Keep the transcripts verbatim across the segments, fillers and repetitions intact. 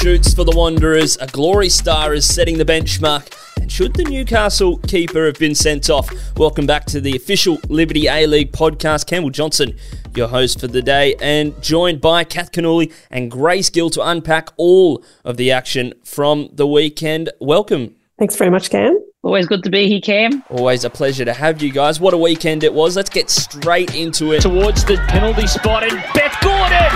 shoots for the Wanderers. A glory star is setting the benchmark. And should the Newcastle keeper have been sent off? Welcome back to the official Liberty A-League podcast. Campbell Johnson, your host for the day, and joined by Kath Cannuli and Grace Gill to unpack all of the action from the weekend. Welcome. Thanks very much, Cam. Always good to be here, Cam. Always a pleasure to have you guys. What a weekend it was. Let's get straight into it. Towards the penalty spot, and Beth Gordon!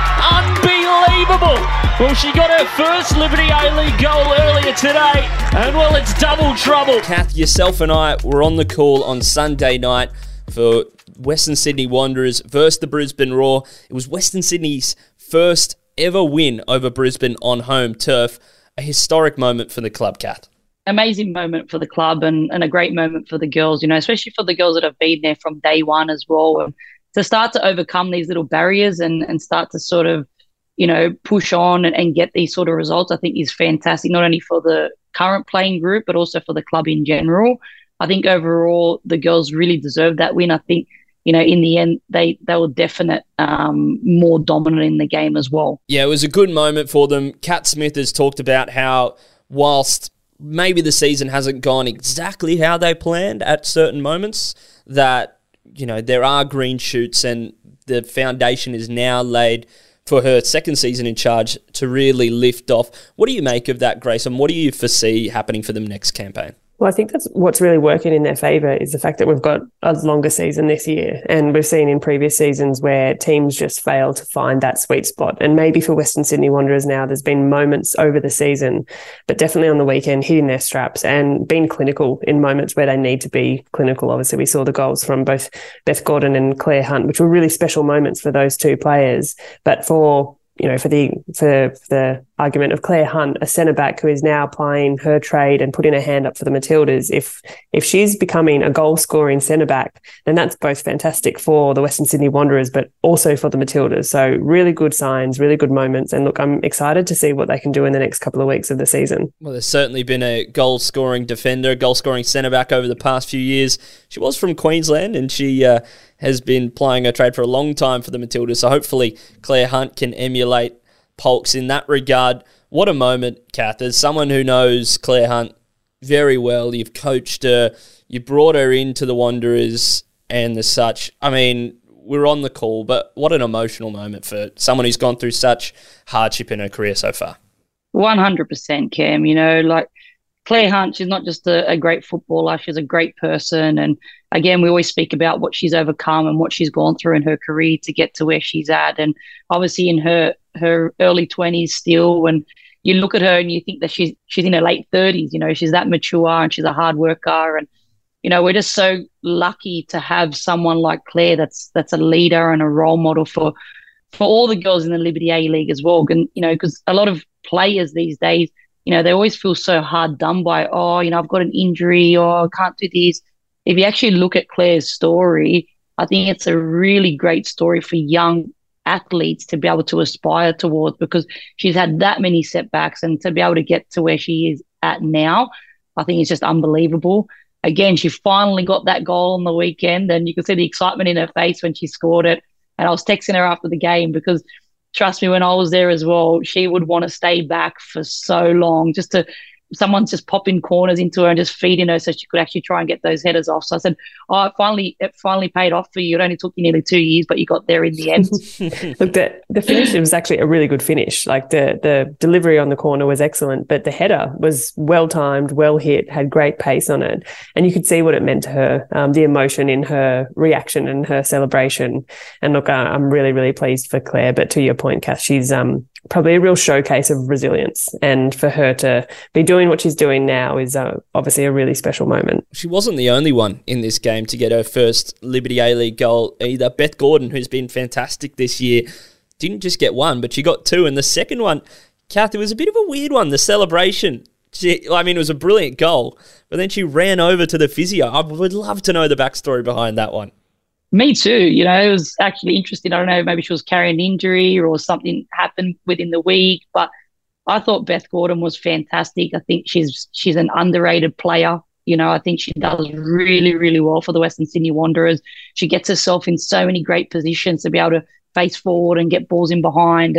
Unbelievable! Well, she got her first Liberty A-League goal earlier today, and well, it's double trouble. Kath, yourself and I were on the call on Sunday night for Western Sydney Wanderers versus the Brisbane Roar. It was Western Sydney's first ever win over Brisbane on home turf. A historic moment for the club, Kath. Amazing moment for the club and, and a great moment for the girls, you know, especially for the girls that have been there from day one as well. And to start to overcome these little barriers and, and start to sort of, you know, push on and, and get these sort of results, I think is fantastic, not only for the current playing group, but also for the club in general. I think overall the girls really deserved that win. I think, you know, in the end, they, they were definite um, more dominant in the game as well. Yeah, it was a good moment for them. Kat Smith has talked about how whilst maybe the season hasn't gone exactly how they planned at certain moments, that, you know, there are green shoots and the foundation is now laid for her second season in charge to really lift off. What do you make of that, Grace, and what do you foresee happening for them next campaign? Well, I think that's what's really working in their favour is the fact that we've got a longer season this year. And we've seen in previous seasons where teams just fail to find that sweet spot. And maybe for Western Sydney Wanderers now, there's been moments over the season, but definitely on the weekend, hitting their straps and being clinical in moments where they need to be clinical. Obviously, we saw the goals from both Beth Gordon and Claire Hunt, which were really special moments for those two players. But for you know, for the for the argument of Claire Hunt, a centre-back who is now playing her trade and putting her hand up for the Matildas, if if she's becoming a goal-scoring centre-back, then that's both fantastic for the Western Sydney Wanderers, but also for the Matildas. So really good signs, really good moments. And look, I'm excited to see what they can do in the next couple of weeks of the season. Well, there's certainly been a goal-scoring defender, goal-scoring centre-back over the past few years. She was from Queensland and she uh, has been plying her trade for a long time for the Matildas. So hopefully Claire Hunt can emulate Polks in that regard. What a moment, Kath. As someone who knows Claire Hunt very well, you've coached her, you brought her into the Wanderers and the such. I mean, we're on the call, but what an emotional moment for someone who's gone through such hardship in her career so far. one hundred percent, Cam. You know, like Claire Hunt, she's not just a, a great footballer, she's a great person. And again, we always speak about what she's overcome and what she's gone through in her career to get to where she's at. And obviously in her her early twenties still, when you look at her and you think that she's she's in her late thirties, you know, she's that mature and she's a hard worker. And, you know, we're just so lucky to have someone like Claire that's that's a leader and a role model for for all the girls in the Liberty A-League as well. And, you know, because a lot of players these days, you know, they always feel so hard done by, oh, you know, I've got an injury or I can't do this. If you actually look at Claire's story, I think it's a really great story for young athletes to be able to aspire towards, because she's had that many setbacks, and to be able to get to where she is at now, I think it's just unbelievable. Again, she finally got that goal on the weekend, and you could see the excitement in her face when she scored it. And I was texting her after the game because, trust me, when I was there as well, she would want to stay back for so long just to someone's just popping corners into her and just feeding her so she could actually try and get those headers off. So I said, oh, it finally, it finally paid off for you. It only took you nearly two years, but you got there in the end. Look, the, the finish was actually a really good finish. Like the, the delivery on the corner was excellent, but the header was well-timed, well hit, had great pace on it. And you could see what it meant to her, um, the emotion in her reaction and her celebration. And look, I, I'm really, really pleased for Claire. But to your point, Kath, she's um, probably a real showcase of resilience. And for her to be doing what she's doing now is uh, obviously a really special moment. She wasn't the only one in this game to get her first Liberty A-League goal either. Beth Gordon, who's been fantastic this year, didn't just get one, but she got two. And the second one, Kath, it was a bit of a weird one, the celebration. She, I mean, it was a brilliant goal, but then she ran over to the physio. I would love to know the backstory behind that one. Me too. You know, it was actually interesting. I don't know, maybe she was carrying an injury or something happened within the week, but I thought Beth Gordon was fantastic. I think she's she's an underrated player. You know, I think she does really, really well for the Western Sydney Wanderers. She gets herself in so many great positions to be able to face forward and get balls in behind. And,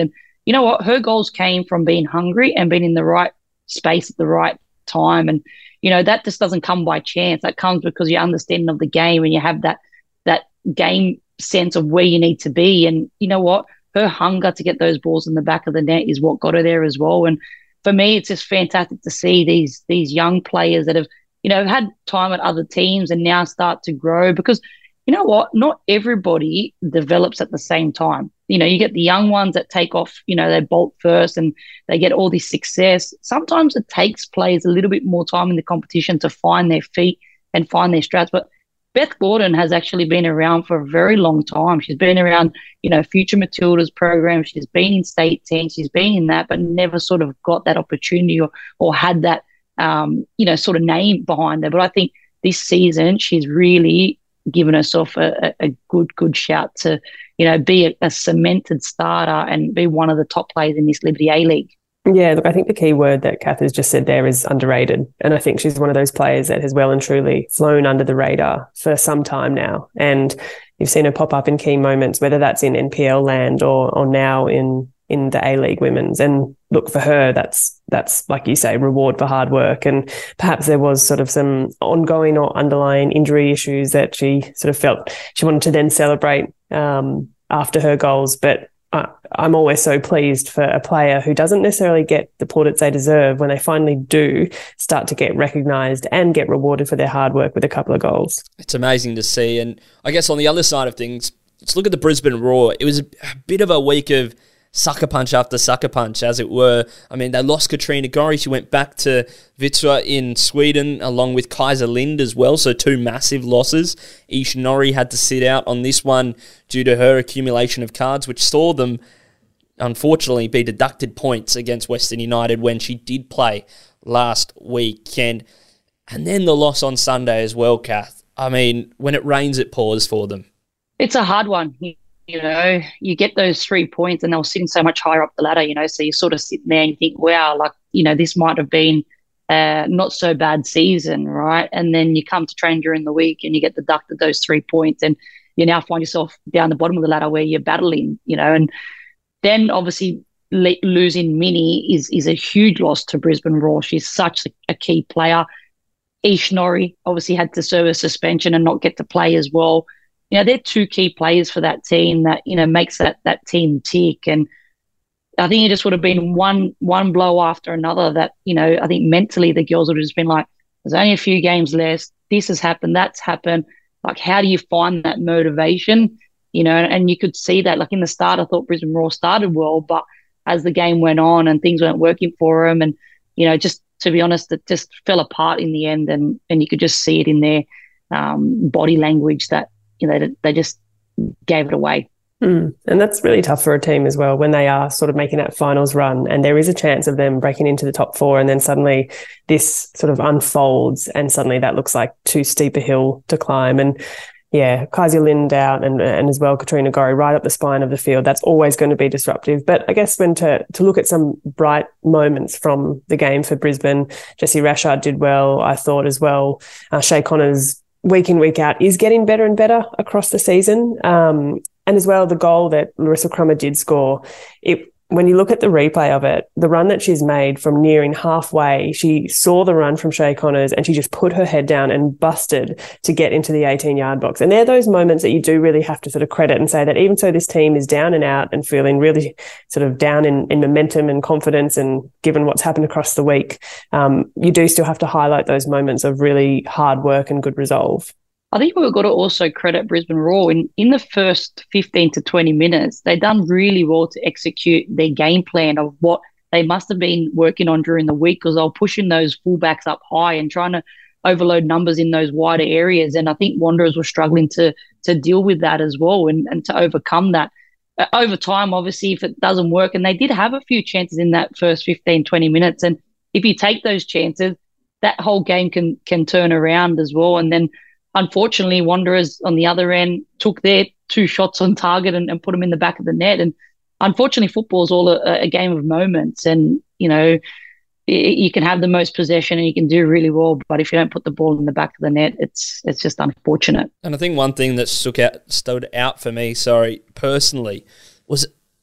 you know what? Her goals came from being hungry and being in the right space at the right time. And, you know, that just doesn't come by chance. That comes because you're understanding of the game and you have that that game sense of where you need to be. And you know what? Her hunger to get those balls in the back of the net is what got her there as well. And for me, it's just fantastic to see these these young players that have, you know, had time at other teams and now start to grow, because you know what? Not everybody develops at the same time. You know, you get the young ones that take off, you know, they bolt first and they get all this success. Sometimes it takes players a little bit more time in the competition to find their feet and find their strats. But Beth Gordon has actually been around for a very long time. She's been around, you know, Future Matildas program. She's been in state teams. She's been in that, but never sort of got that opportunity or, or had that, um, you know, sort of name behind her. But I think this season she's really given herself a, a good, good shout to, you know, be a, a cemented starter and be one of the top players in this Liberty A-League. Yeah, look, I think the key word that Kath has just said there is underrated. And I think she's one of those players that has well and truly flown under the radar for some time now. And you've seen her pop up in key moments, whether that's in N P L land or or now in in the A-League Women's. And look, for her, that's, that's like you say, reward for hard work. And perhaps there was sort of some ongoing or underlying injury issues that she sort of felt she wanted to then celebrate um, after her goals. But uh, I'm always so pleased for a player who doesn't necessarily get the plaudits they deserve when they finally do start to get recognised and get rewarded for their hard work with a couple of goals. It's amazing to see. And I guess on the other side of things, let's look at the Brisbane Roar. It was a bit of a week of sucker punch after sucker punch, as it were. I mean, they lost Katrina Gorry. She went back to Vitsua in Sweden, along with Kaiser Lind as well, so two massive losses. Ish Norrie had to sit out on this one due to her accumulation of cards, which saw them, unfortunately, be deducted points against Western United when she did play last weekend. And then the loss on Sunday as well, Kath. I mean, when it rains, it pours for them. It's a hard one. You know, you get those three points and they'll sitting so much higher up the ladder, you know, so you sort of sit there and you think, wow, like, you know, this might have been uh, not so bad season, right? And then you come to train during the week and you get deducted those three points and you now find yourself down the bottom of the ladder where you're battling, you know, and then obviously le- losing Minnie is is a huge loss to Brisbane Roar. She's such a, a key player. Ish Norrie obviously had to serve a suspension and not get to play as well. You know, they're two key players for that team that, you know, makes that that team tick. And I think it just would have been one one blow after another that, you know, I think mentally the girls would have just been like, there's only a few games left. This has happened. That's happened. Like, how do you find that motivation? You know, and you could see that, like in the start, I thought Brisbane Roar started well, but as the game went on and things weren't working for them and, you know, just to be honest, it just fell apart in the end. And, and you could just see it in their um, body language that, you know, they just gave it away. Mm. And that's really tough for a team as well when they are sort of making that finals run and there is a chance of them breaking into the top four and then suddenly this sort of unfolds and suddenly that looks like too steep a hill to climb. And yeah, Kaiser Lind out and and as well Katrina Gorry right up the spine of the field. That's always going to be disruptive. But I guess when to to look at some bright moments from the game for Brisbane, Jessie Rashard did well, I thought as well. Uh, Shay Connors week in, week out is getting better and better across the season. Um, and as well, the goal that Larissa Crummer did score, it when you look at the replay of it, the run that she's made from nearing halfway, she saw the run from Shay Connors and she just put her head down and busted to get into the eighteen-yard box. And they're those moments that you do really have to sort of credit and say that even so this team is down and out and feeling really sort of down in, in momentum and confidence and given what's happened across the week, um, you do still have to highlight those moments of really hard work and good resolve. I think we've got to also credit Brisbane Roar. In, in the first fifteen to twenty minutes, they've done really well to execute their game plan of what they must have been working on during the week because they were pushing those fullbacks up high and trying to overload numbers in those wider areas. And I think Wanderers were struggling to to deal with that as well and, and to overcome that. Uh, over time, obviously, if it doesn't work, and they did have a few chances in that first fifteen, twenty minutes. And if you take those chances, that whole game can can turn around as well. And then unfortunately, Wanderers on the other end took their two shots on target and, and put them in the back of the net. And unfortunately, football is all a, a game of moments. And, you know, it, you can have the most possession and you can do really well, but if you don't put the ball in the back of the net, it's it's just unfortunate. And I think one thing that stuck out, stood out for me, sorry, personally, was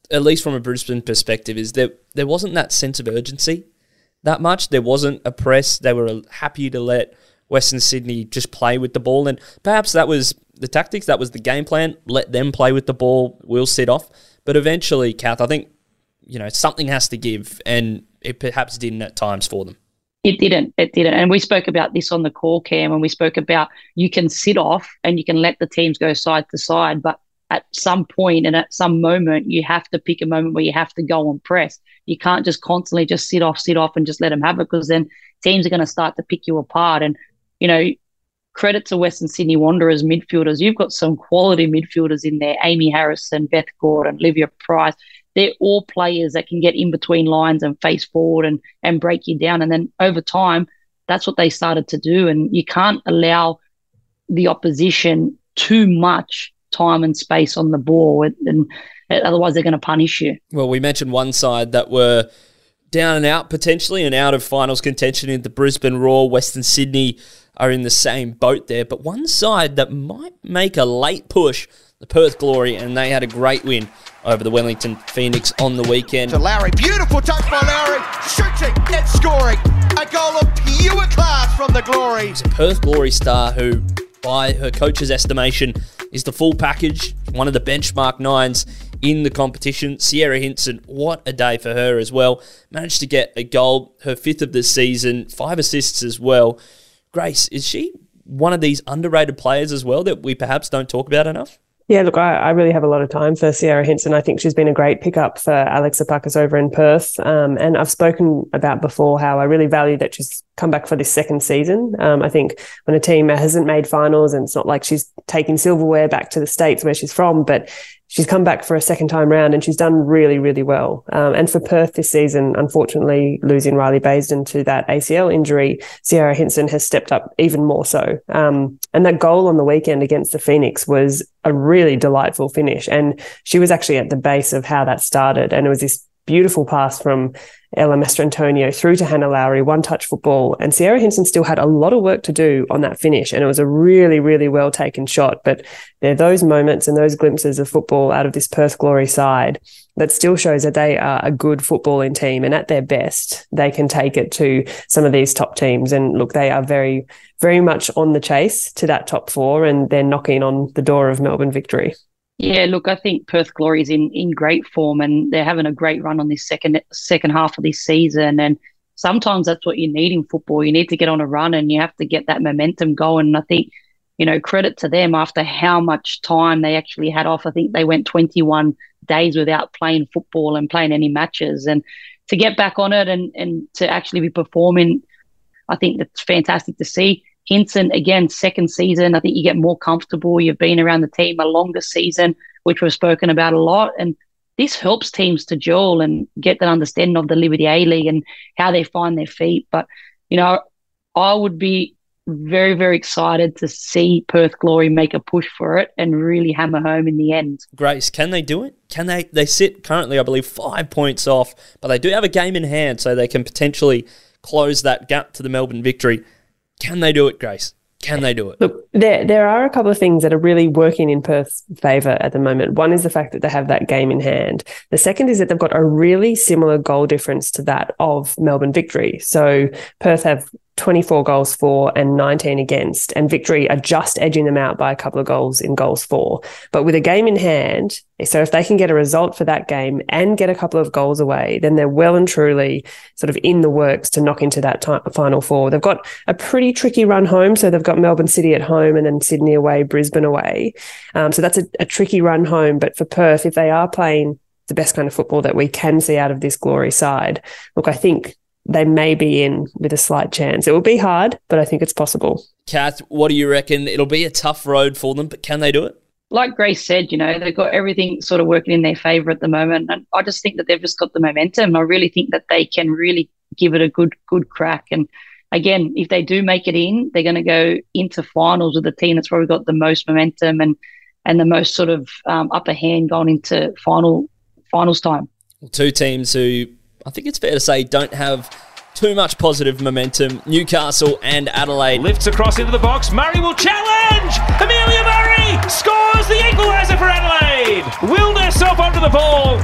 at least from a Brisbane perspective, is there there wasn't that sense of urgency that much. There wasn't a press. They were happy to let Western Sydney just play with the ball, and perhaps that was the tactics, that was the game plan. Let them play with the ball, we'll sit off. But eventually, Kath, I think, you know, something has to give, and it perhaps didn't at times for them. It didn't. It didn't. And we spoke about this on the call, Cam, and we spoke about you can sit off and you can let the teams go side to side, but at some point and at some moment, you have to pick a moment where you have to go and press. You can't just constantly just sit off, sit off and just let them have it, because then teams are going to start to pick you apart. And, you know, credit to Western Sydney Wanderers midfielders. You've got some quality midfielders in there, Amy Harrison, Beth Gordon, Olivia Price. They're all players that can get in between lines and face forward and, and break you down. And then over time, that's what they started to do. And you can't allow the opposition too much time and space on the ball, and, and otherwise they're going to punish you. Well, we mentioned one side that were down and out potentially and out of finals contention in the Brisbane Roar. Western Sydney are in the same boat there. But one side that might make a late push, the Perth Glory, and they had a great win over the Wellington Phoenix on the weekend. To Lowry, beautiful touch by Lowry, shooting and scoring. A goal of pure class from the Glory. It's a Perth Glory star who, by her coach's estimation, is the full package, one of the benchmark nines in the competition. Sierra Hinson, what a day for her as well. Managed to get a goal, her fifth of the season, five assists as well. Grace, is she one of these underrated players as well that we perhaps don't talk about enough? Yeah, look, I, I really have a lot of time for Sierra Hinson. I think she's been a great pickup for Alex Apakis over in Perth. Um, and I've spoken about before how I really value that she's come back for this second season. Um, I think when a team hasn't made finals, and it's not like she's taking silverware back to the States where she's from, but she's come back for a second time round and she's done really, really well. Um, and for Perth this season, unfortunately, losing Riley Baisden to that A C L injury, Sierra Hinson has stepped up even more so. Um, and that goal on the weekend against the Phoenix was a really delightful finish. And she was actually at the base of how that started. And it was this beautiful pass from Ella Mastrantonio through to Hannah Lowry, one-touch football. And Sierra Hinson still had a lot of work to do on that finish. And it was a really, really well-taken shot. But there are those moments and those glimpses of football out of this Perth Glory side that still shows that they are a good footballing team. And at their best, they can take it to some of these top teams. And look, they are very, very much on the chase to that top four, and they're knocking on the door of Melbourne Victory. Yeah, look, I think Perth Glory is in, in great form, and they're having a great run on this second second half of this season. And sometimes that's what you need in football. You need to get on a run and you have to get that momentum going. And I think, you know, credit to them after how much time they actually had off. I think they went twenty-one days without playing football and playing any matches. And to get back on it and, and to actually be performing, I think that's fantastic to see. Hinson, again, second season, I think you get more comfortable. You've been around the team a longer season, which we've spoken about a lot. And this helps teams to gel and get that understanding of the Liberty A-League and how they find their feet. But, you know, I would be very, very excited to see Perth Glory make a push for it and really hammer home in the end. Grace, can they do it? Can they? They sit currently, I believe, five points off, but they do have a game in hand, so they can potentially close that gap to the Melbourne Victory. Can they do it, Grace? Can they do it? Look, there there are a couple of things that are really working in Perth's favour at the moment. One is the fact that they have that game in hand. The second is that they've got a really similar goal difference to that of Melbourne Victory. So Perth have twenty-four goals for and nineteen against, and Victory are just edging them out by a couple of goals in goals for. But with a game in hand, so if they can get a result for that game and get a couple of goals away, then they're well and truly sort of in the works to knock into that t- final four. They've got a pretty tricky run home. So they've got Melbourne City at home and then Sydney away, Brisbane away. Um, so that's a, a tricky run home. But for Perth, if they are playing the best kind of football that we can see out of this Glory side, look, I think they may be in with a slight chance. It will be hard, but I think it's possible. Kath, what do you reckon? It'll be a tough road for them, but can they do it? Like Grace said, you know, they've got everything sort of working in their favour at the moment. And I just think that they've just got the momentum. I really think that they can really give it a good, good crack. And again, if they do make it in, they're going to go into finals with a team that's probably got the most momentum and, and the most sort of um, upper hand going into final finals time. Well, two teams who I think it's fair to say don't have too much positive momentum, Newcastle and Adelaide. Lifts across into the box. Murray will challenge. Amelia Murray scores the equaliser for Adelaide. Willed herself onto the ball, and it's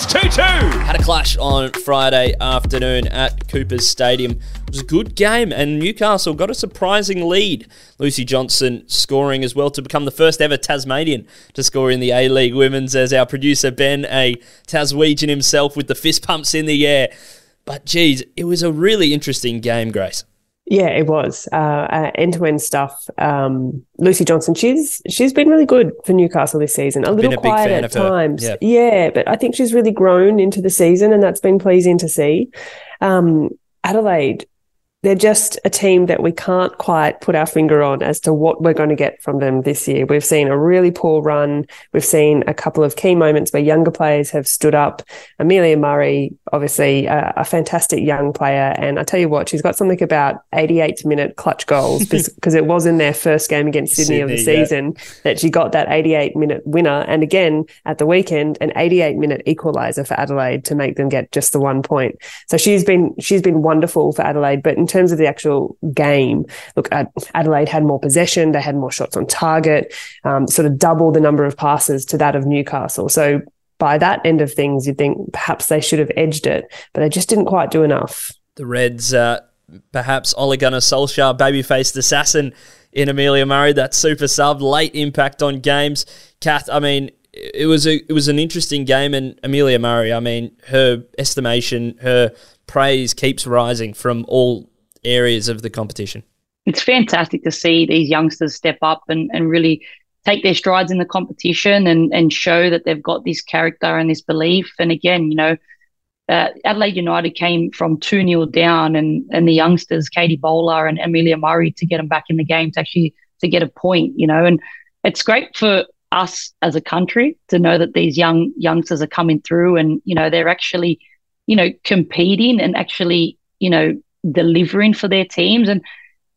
two two. Had a clash on Friday afternoon at Coopers Stadium. It was a good game, and Newcastle got a surprising lead. Lucy Johnson scoring as well to become the first ever Tasmanian to score in the A-League Women's, as our producer Ben, a Taswegian himself, with the fist pumps in the air. But geez, it was a really interesting game, Grace. Yeah, it was. Uh, uh, end-to-end stuff. Um, Lucy Johnson, she's she's been really good for Newcastle this season. A little been a quiet big fan at of her. times. Yeah. yeah, but I think she's really grown into the season, and that's been pleasing to see. Um, Adelaide, they're just a team that we can't quite put our finger on as to what we're going to get from them this year. We've seen a really poor run. We've seen a couple of key moments where younger players have stood up. Amelia Murray, obviously a, a fantastic young player. And I tell you what, she's got something about eighty-eight minute clutch goals because it was in their first game against Sydney, Sydney of the season yeah. that she got that eighty-eight minute winner. And again, at the weekend, an eighty-eight minute equaliser for Adelaide to make them get just the one point. So she's been, she's been wonderful for Adelaide. But in terms of the actual game, look, Adelaide had more possession, they had more shots on target, um, sort of double the number of passes to that of Newcastle. So by that end of things, you'd think perhaps they should have edged it, but they just didn't quite do enough. The Reds, uh, perhaps Ole Gunnar Solskjaer, baby-faced assassin in Amelia Murray, that super sub, late impact on games. Kath, I mean, it was a it was an interesting game, and Amelia Murray, I mean, her estimation, her praise keeps rising from all areas of the competition. It's fantastic to see these youngsters step up and, and really take their strides in the competition and, and show that they've got this character and this belief. And again, you know, uh, Adelaide United came from two nil down, and, and the youngsters, Katie Bowler and Amelia Murray, to get them back in the game to actually to get a point, you know. And it's great for us as a country to know that these young youngsters are coming through and, you know, they're actually, you know, competing and actually, you know, delivering for their teams. And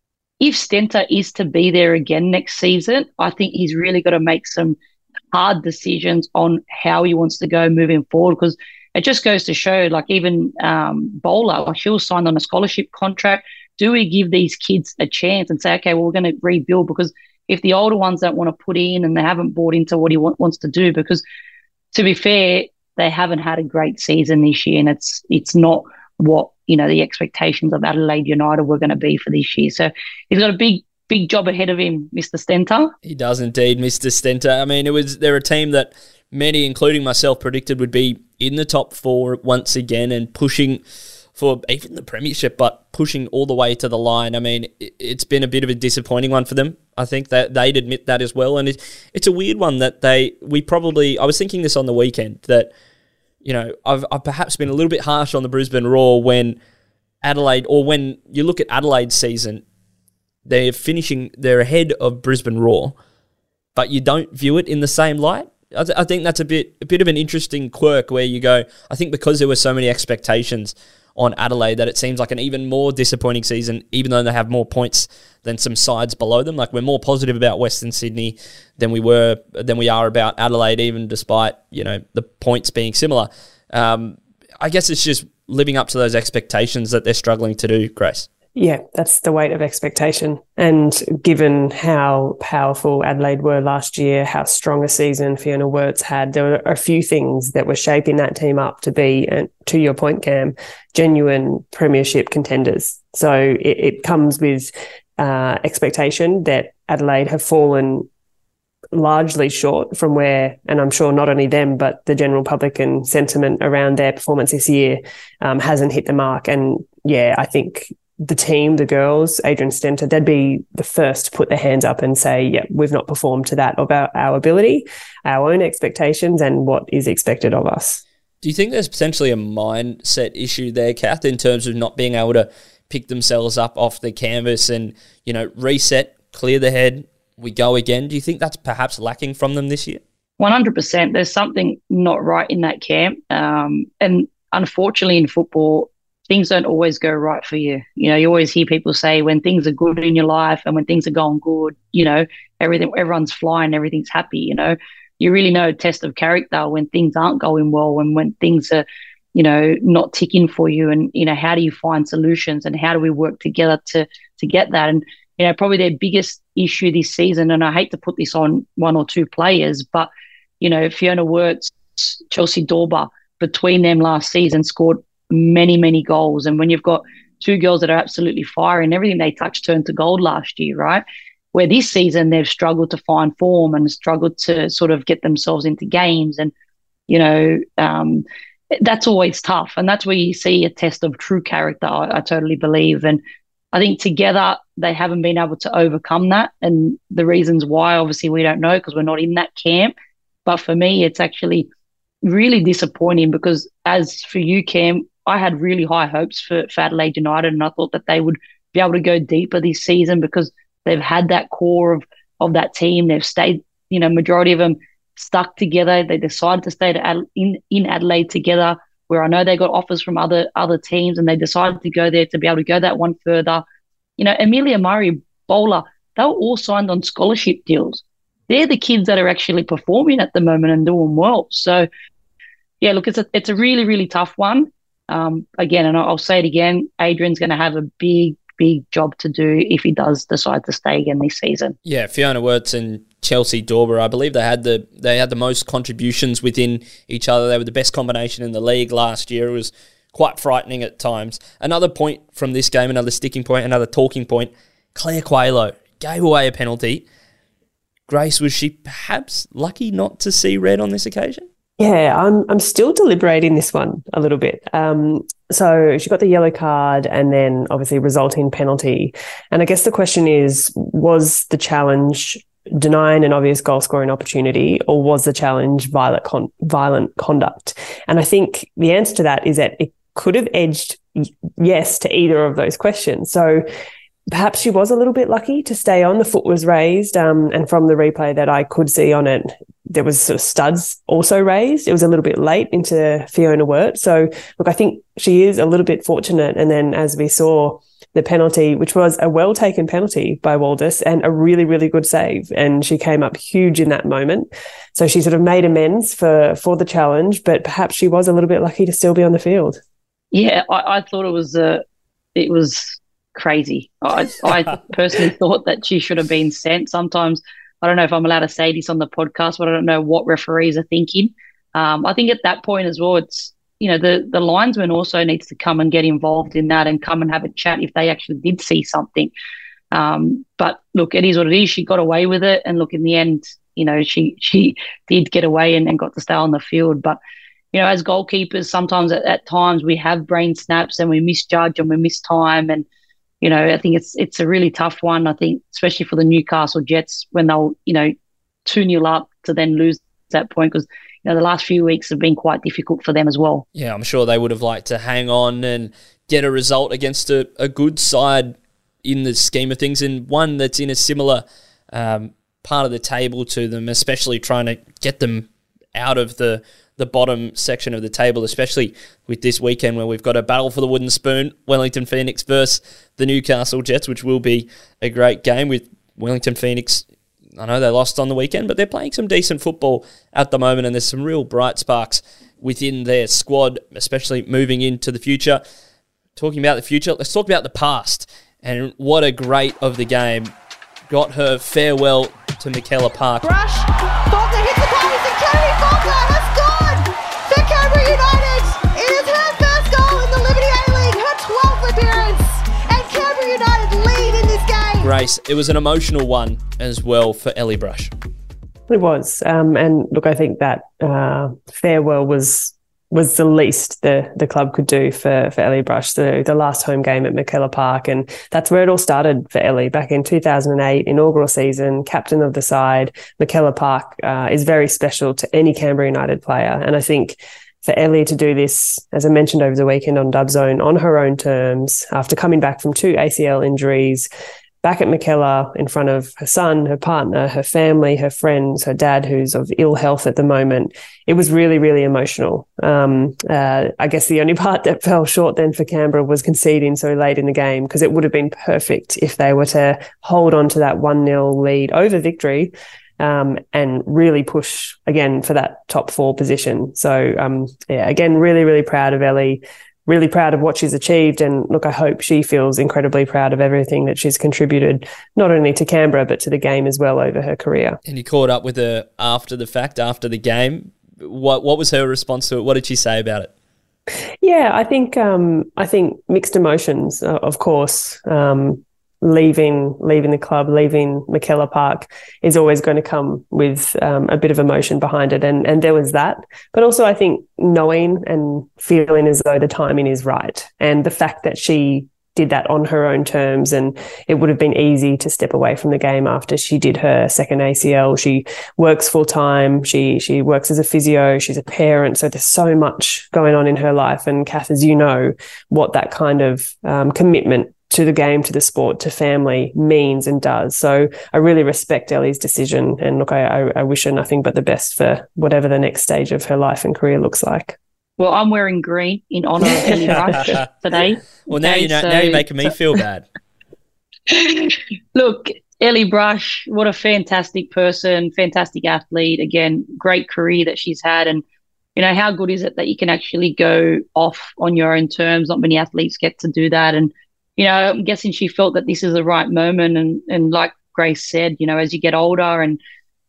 if Stenter is to be there again next season, I think he's really got to make some hard decisions on how he wants to go moving forward, because it just goes to show, like even um, Bowler, like she was signed on a scholarship contract. Do we give these kids a chance and say, okay, well, we're going to rebuild? Because if the older ones don't want to put in and they haven't bought into what he want, wants to do, because to be fair, they haven't had a great season this year, and it's it's not what, you know, the expectations of Adelaide United were going to be for this year. So he's got a big, big job ahead of him, Mister Stenter. He does indeed, Mister Stenter. I mean, it was they're a team that many, including myself, predicted would be in the top four once again and pushing for even the premiership, but pushing all the way to the line. I mean, it's been a bit of a disappointing one for them. I think that they'd admit that as well. And it's, it's a weird one that they, we probably, I was thinking this on the weekend, that, you know, I've, I've perhaps been a little bit harsh on the Brisbane Roar when Adelaide, or when you look at Adelaide's season, they're finishing, they're ahead of Brisbane Roar, but you don't view it in the same light. I, th- I think that's a bit, a bit of an interesting quirk where you go, I think because there were so many expectations on Adelaide that it seems like an even more disappointing season, even though they have more points than some sides below them. Like, we're more positive about Western Sydney than we were, than we are about Adelaide, even despite, you know, the points being similar. Um, I guess it's just living up to those expectations that they're struggling to do, Grace. Yeah, that's the weight of expectation. And given how powerful Adelaide were last year, how strong a season Fiona Wirtz had, there were a few things that were shaping that team up to be, and to your point, Cam, genuine premiership contenders. So it, it comes with uh, expectation that Adelaide have fallen largely short from where, and I'm sure not only them, but the general public and sentiment around their performance this year um, hasn't hit the mark. And yeah, I think the team, the girls, Adrian Stenter, they'd be the first to put their hands up and say, yeah, we've not performed to that of our, our ability, our own expectations, and what is expected of us. Do you think there's potentially a mindset issue there, Kath, in terms of not being able to pick themselves up off the canvas and, you know, reset, clear the head, we go again? Do you think that's perhaps lacking from them this year? one hundred percent. There's something not right in that camp. Um, and unfortunately in football, things don't always go right for you. You know, you always hear people say when things are good in your life and when things are going good, you know, everything, everyone's flying, everything's happy, you know. You really know a test of character when things aren't going well and when things are, you know, not ticking for you. And, you know, how do you find solutions and how do we work together to to get that? And, you know, probably their biggest issue this season, and I hate to put this on one or two players, but, you know, Fiona Wirtz, Chelsea Dorber, between them last season scored many, many goals. And when you've got two girls that are absolutely firing, everything they touch turned to gold last year, right? Where this season they've struggled to find form and struggled to sort of get themselves into games. And, you know, um, that's always tough. And that's where you see a test of true character, I, I totally believe. And I think together they haven't been able to overcome that. And the reasons why, obviously, we don't know because we're not in that camp. But for me, it's actually really disappointing because as for you, Cam, I had really high hopes for, for Adelaide United, and I thought that they would be able to go deeper this season because they've had that core of, of that team. They've stayed, you know, majority of them stuck together. They decided to stay to Ad, in, in Adelaide together, where I know they got offers from other other teams and they decided to go there to be able to go that one further. You know, Amelia Murray, Bowler, they were all signed on scholarship deals. They're the kids that are actually performing at the moment and doing well. So, yeah, look, it's a, it's a really, really tough one. Um, again, and I'll say it again, Adrian's going to have a big, big job to do if he does decide to stay again this season. Yeah, Fiona Wirtz and Chelsea Dorber, I believe they had the they had the most contributions within each other. They were the best combination in the league last year. It was quite frightening at times. Another point from this game, another sticking point, another talking point, Claire Coelho gave away a penalty. Grace, was she perhaps lucky not to see red on this occasion? Yeah, I'm I'm still deliberating this one a little bit. Um, so she got the yellow card and then obviously resulting penalty. And I guess the question is, was the challenge denying an obvious goal scoring opportunity or was the challenge violent con- violent conduct? And I think the answer to that is that it could have edged yes to either of those questions. So perhaps she was a little bit lucky to stay on. The foot was raised, um, and from the replay that I could see on it, there was sort of studs also raised. It was a little bit late into Fiona Wirtz. So, look, I think she is a little bit fortunate. And then as we saw, the penalty, which was a well-taken penalty by Waldis and a really, really good save. And she came up huge in that moment. So she sort of made amends for, for the challenge, but perhaps she was a little bit lucky to still be on the field. Yeah, I, I thought it was uh, it was crazy. I, I personally thought that she should have been sent. Sometimes, I don't know if I'm allowed to say this on the podcast, but I don't know what referees are thinking. Um, I think at that point as well, it's, you know, the, the linesman also needs to come and get involved in that and come and have a chat if they actually did see something. Um, but look, it is what it is. She got away with it. And look, in the end, you know, she she did get away and, and got to stay on the field. But, you know, as goalkeepers, sometimes at, at times we have brain snaps and we misjudge and we miss time. And, you know, I think it's it's a really tough one, I think, especially for the Newcastle Jets when they'll, you know, two nil up to then lose that point because, you know, the last few weeks have been quite difficult for them as well. Yeah, I'm sure they would have liked to hang on and get a result against a, a good side in the scheme of things and one that's in a similar um, part of the table to them, especially trying to get them out of the the bottom section of the table, especially with this weekend where we've got a battle for the wooden spoon, Wellington Phoenix versus the Newcastle Jets, which will be a great game with Wellington Phoenix. I know they lost on the weekend, but they're playing some decent football at the moment, and there's some real bright sparks within their squad, especially moving into the future. Talking about the future, let's talk about the past, and what a great of the game. Got her farewell to Michaela Park. Rush, Faulkner hits the post, and Kerry Faulkner has scored for Canberra United. It is her first goal in the Liberty A-League, her twelfth appearance, and Canberra United lead in this game. Grace, it was an emotional one as well for Ellie Brush. It was. Um, and look, I think that uh, farewell was was the least the the club could do for, for Ellie Brush, the, the last home game at Michaela Park. And that's where it all started for Ellie back in two thousand eight, inaugural season, captain of the side. Michaela Park uh, is very special to any Canberra United player. And I think for Ellie to do this, as I mentioned over the weekend on Dubzone, on her own terms, after coming back from two A C L injuries, back at Michaela in front of her son, her partner, her family, her friends, her dad, who's of ill health at the moment. It was really, really emotional. Um, uh, I guess the only part that fell short then for Canberra was conceding so late in the game, because it would have been perfect if they were to hold on to that one nil lead over Victory um, and really push again for that top four position. So, um, yeah, again, really, really proud of Ellie. Really proud of what she's achieved, and look, I hope she feels incredibly proud of everything that she's contributed, not only to Canberra but to the game as well over her career. And you caught up with her after the fact, after the game. what what was her response to it? What did she say about it? Yeah, I think um, I think mixed emotions, uh, of course. Um, leaving leaving the club, leaving McKellar Park is always going to come with um, a bit of emotion behind it, and and there was that. But also, I think knowing and feeling as though the timing is right, and the fact that she did that on her own terms, and it would have been easy to step away from the game after she did her second A C L. She works full time. She she works as a physio. She's a parent. So there's so much going on in her life. And Kath, as you know, what that kind of um, commitment to the game, to the sport, to family means and does. So I really respect Ellie's decision. And look, I, I, I wish her nothing but the best for whatever the next stage of her life and career looks like. Well, I'm wearing green in honour of Ellie Brush today. Well, now, okay, you know, so, now you're making me feel bad. Look, Ellie Brush, what a fantastic person, fantastic athlete. Again, great career that she's had. And, you know, how good is it that you can actually go off on your own terms? Not many athletes get to do that. And, you know, I'm guessing she felt that this is the right moment. And, and like Grace said, you know, as you get older and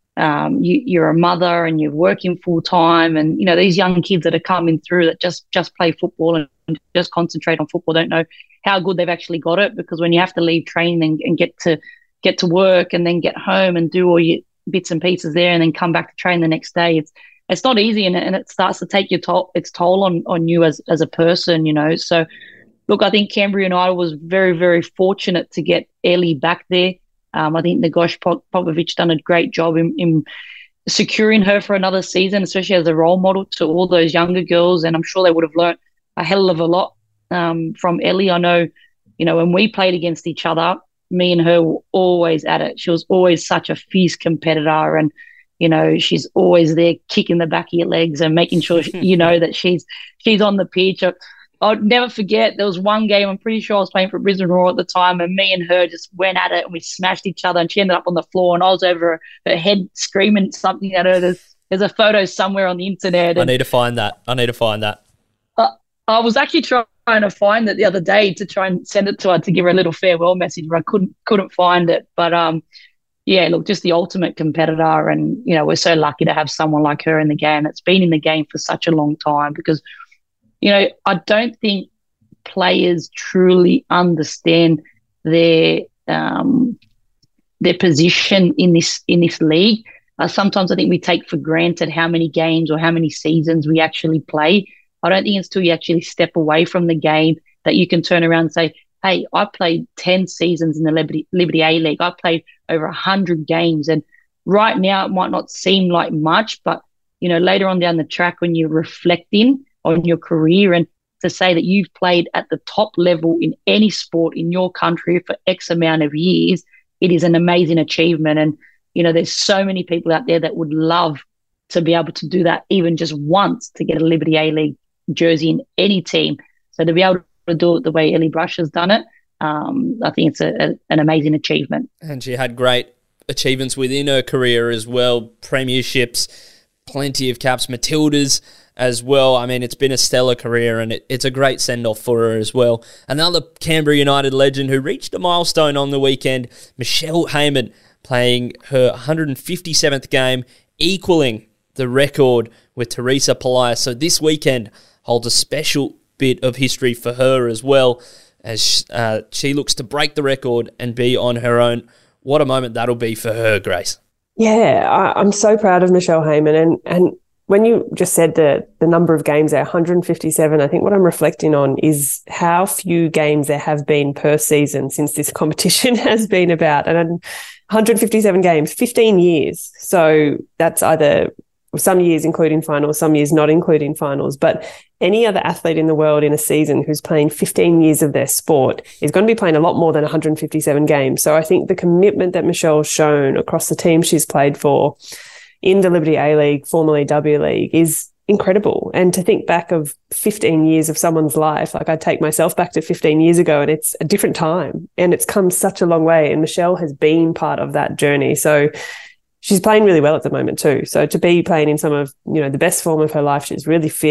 um, you, you're a mother and you're working full time, and, you know, these young kids that are coming through that just, just play football and just concentrate on football don't know how good they've actually got it, because when you have to leave training and, and get to get to work and then get home and do all your bits and pieces there and then come back to train the next day, it's it's not easy, and, and it starts to take your toll, its toll on, on you as, as a person, you know. So, look, I think Canberra United was very, very fortunate to get Ellie back there. Um, I think Nagosh Popovic done a great job in, in securing her for another season, especially as a role model to all those younger girls. And I'm sure they would have learnt a hell of a lot um, from Ellie. I know, you know, when we played against each other, me and her were always at it. She was always such a fierce competitor, and, you know, she's always there kicking the back of your legs and making sure, you know, that she's she's on the pitch. I'll never forget, there was one game, I'm pretty sure I was playing for Brisbane Roar at the time, and me and her just went at it and we smashed each other, and she ended up on the floor and I was over her head screaming something at her. There's, there's a photo somewhere on the internet. I need to find that. I need to find that. Uh, I was actually trying to find it the other day to try and send it to her to give her a little farewell message, but I couldn't couldn't find it. But um, yeah, look, just the ultimate competitor, and, you know, we're so lucky to have someone like her in the game that's been in the game for such a long time, because, you know, I don't think players truly understand their um, their position in this in this league. Uh, sometimes I think we take for granted how many games or how many seasons we actually play. I don't think it's till you actually step away from the game that you can turn around and say, hey, I played ten seasons in the Liberty, Liberty A-League. I played over one hundred games. And right now it might not seem like much, but, you know, later on down the track when you're reflecting on your career, and to say that you've played at the top level in any sport in your country for X amount of years, it is an amazing achievement. And, you know, there's so many people out there that would love to be able to do that even just once, to get a Liberty A-League jersey in any team. So to be able to do it the way Ellie Brush has done it, um, I think it's a, a, an amazing achievement. And she had great achievements within her career as well, premierships, plenty of caps, Matildas as well. I mean, it's been a stellar career, and it, it's a great send-off for her as well. Another Canberra United legend who reached a milestone on the weekend, Michelle Heyman, playing her one hundred fifty-seventh game, equaling the record with Teresa Palaia. So this weekend holds a special bit of history for her as well, as uh, she looks to break the record and be on her own. What a moment that'll be for her, Grace. Yeah, I, I'm so proud of Michelle Heyman, and and when you just said the the number of games there, one hundred fifty-seven, I think what I'm reflecting on is how few games there have been per season since this competition has been about. And one hundred fifty-seven games, fifteen years. So that's either some years including finals, some years not including finals. But any other athlete in the world in a season who's playing fifteen years of their sport is going to be playing a lot more than one hundred fifty-seven games. So I think the commitment that Michelle's shown across the team she's played for in the Liberty A-League, formerly W League, is incredible. And to think back of fifteen years of someone's life, like I take myself back to fifteen years ago, and it's a different time, and it's come such a long way. And Michelle has been part of that journey. So she's playing really well at the moment too. So to be playing in some of, you know, the best form of her life, she's really fit,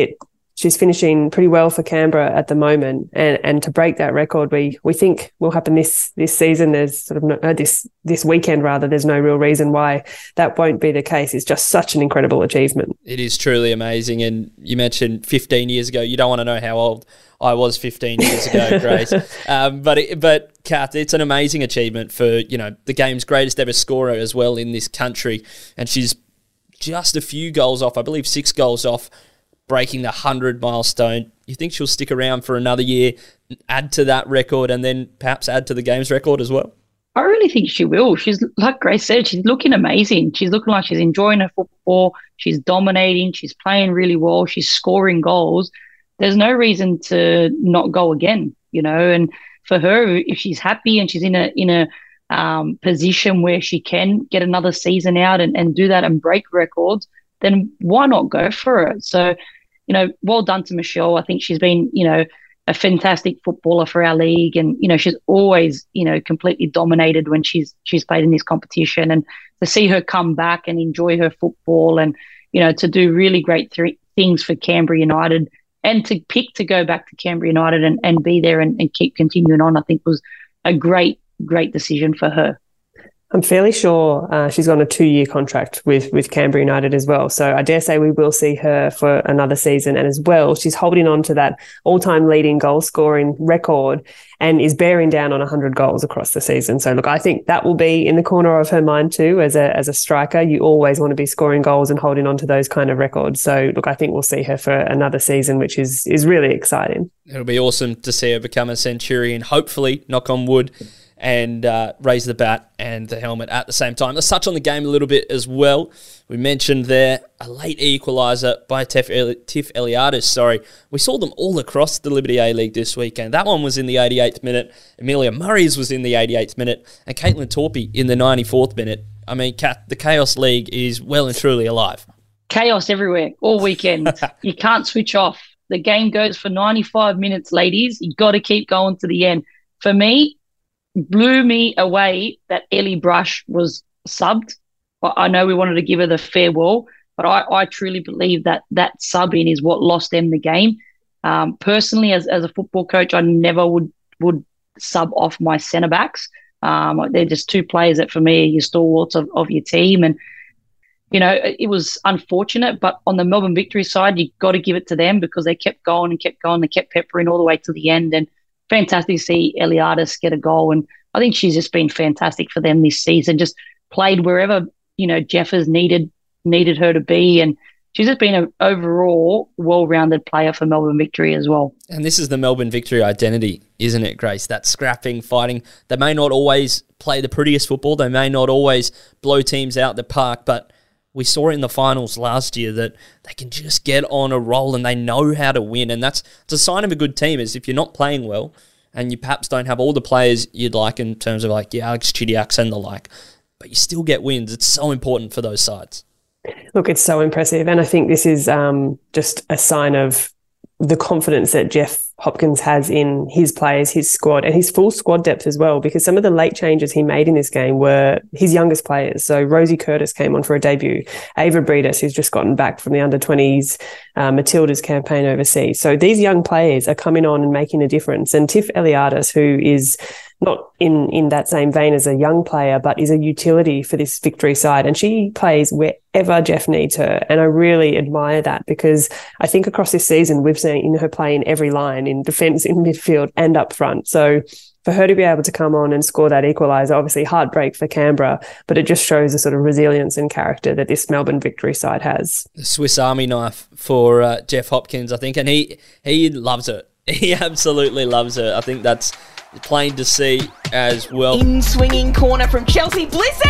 she's finishing pretty well for Canberra at the moment, and and to break that record, we we think will happen this this season. There's sort of no, uh, this this weekend rather. There's no real reason why that won't be the case. It's just such an incredible achievement. It is truly amazing. And you mentioned fifteen years ago. You don't want to know how old I was fifteen years ago, Grace. Um, but it, but Kath, it's an amazing achievement for, you know, the game's greatest ever scorer as well in this country, and she's just a few goals off. I believe six goals off breaking the one hundred milestone. You think she'll stick around for another year, add to that record, and then perhaps add to the game's record as well? I really think she will. She's, like Grace said, she's looking amazing. She's looking like she's enjoying her football. She's dominating. She's playing really well. She's scoring goals. There's no reason to not go again, you know. And for her, if she's happy and she's in a in a um, position where she can get another season out and, and do that and break records, then why not go for it? So, you know, well done to Michelle. I think she's been, you know, a fantastic footballer for our league, and you know, she's always, you know, completely dominated when she's she's played in this competition. And to see her come back and enjoy her football, and you know, to do really great th- things for Canberra United, and to pick to go back to Canberra United and, and be there and, and keep continuing on, I think was a great, great decision for her. I'm fairly sure uh, she's on a two-year contract with, with Canberra United as well. So I dare say we will see her for another season. And as well, she's holding on to that all-time leading goal-scoring record and is bearing down on one hundred goals across the season. So, look, I think that will be in the corner of her mind too. As a as a striker, you always want to be scoring goals and holding on to those kind of records. So, look, I think we'll see her for another season, which is is really exciting. It'll be awesome to see her become a Centurion, hopefully, knock on wood, and uh, raise the bat and the helmet at the same time. Let's touch on the game a little bit as well. We mentioned there a late equaliser by Tiff, Eli- Tiff Eliadis. Sorry, we saw them all across the Liberty A-League this weekend. That one was in the eighty-eighth minute. Amelia Murray's was in the eighty-eighth minute, and Caitlin Torpey in the ninety-fourth minute. I mean, Kat, the Chaos League is well and truly alive. Chaos everywhere, all weekend. You can't switch off. The game goes for ninety-five minutes, ladies. You got to keep going to the end. For me, blew me away that Ellie Brush was subbed. I know we wanted to give her the farewell, but I, I truly believe that that subbing is what lost them the game. Um, personally, as, as a football coach, I never would would sub off my centre backs. Um, they're just two players that, for me, are your stalwarts of, of your team. And, you know, it was unfortunate, but on the Melbourne Victory side, you got to give it to them because they kept going and kept going. They kept peppering all the way to the end. And fantastic to see Eliadis get a goal. And I think she's just been fantastic for them this season, just played wherever, you know, Jeff has needed, needed her to be. And she's just been an overall well-rounded player for Melbourne Victory as well. And this is the Melbourne Victory identity, isn't it, Grace? That scrapping, fighting. They may not always play the prettiest football. They may not always blow teams out the park, but we saw in the finals last year that they can just get on a roll and they know how to win. And that's it's a sign of a good team, is if you're not playing well and you perhaps don't have all the players you'd like in terms of like yeah, Alex Chidiacs and the like, but you still get wins. It's so important for those sides. Look, it's so impressive. And I think this is um, just a sign of the confidence that Jeff Hopkins has in his players, his squad, and his full squad depth as well, because some of the late changes he made in this game were his youngest players. So Rosie Curtis came on for a debut, Ava Breedis, who's just gotten back from the under twenties, uh, Matilda's campaign overseas. So these young players are coming on and making a difference. And Tiff Eliadis, who is not in, in that same vein as a young player, but is a utility for this Victory side. And she plays wherever Jeff needs her. And I really admire that, because I think across this season, we've seen her play in every line, in defence, in midfield and up front. So for her to be able to come on and score that equaliser, obviously heartbreak for Canberra, but it just shows the sort of resilience and character that this Melbourne Victory side has. The Swiss Army knife for uh, Jeff Hopkins, I think, and he, he loves it. He absolutely loves it. I think that's plain to see as well. In swinging corner from Chelsea Blizzards!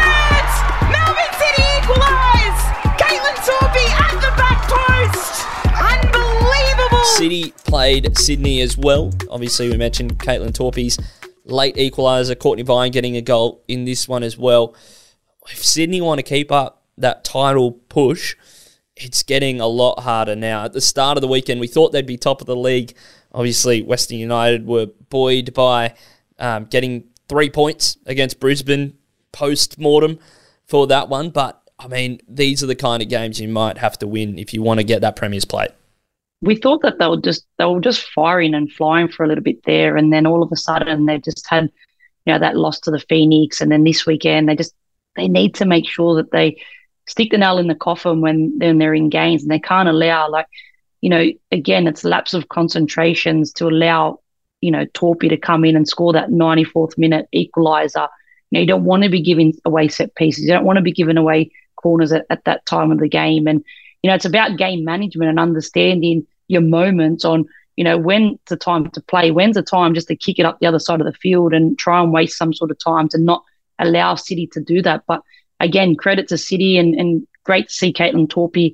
Melbourne City equalise! Caitlin Torpey at the back post! Unbelievable! City played Sydney as well. Obviously, we mentioned Caitlin Torpey's late equaliser, Courtney Vine getting a goal in this one as well. If Sydney want to keep up that title push, it's getting a lot harder now. At the start of the weekend, we thought they'd be top of the league. Obviously, Western United were buoyed by um, getting three points against Brisbane post-mortem for that one. But, I mean, these are the kind of games you might have to win if you want to get that Premier's plate. we thought that they were just they were just firing and flying for a little bit there, and then all of a sudden they just had, you know, that loss to the Phoenix, and then this weekend they just they need to make sure that they stick the nail in the coffin when, when they're in games, and they can't allow, like, you know, again, it's lapse of concentrations to allow, you know, Torpy to come in and score that ninety-fourth minute equaliser. You know, you don't want to be giving away set pieces. You don't want to be giving away corners at, at that time of the game. And, you know, it's about game management and understanding your moments on, you know, when's the time to play, when's the time just to kick it up the other side of the field and try and waste some sort of time to not allow City to do that. But again, credit to City, and, and great to see Caitlin Torpy,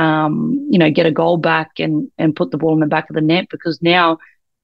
um, you know, get a goal back and, and put the ball in the back of the net, because now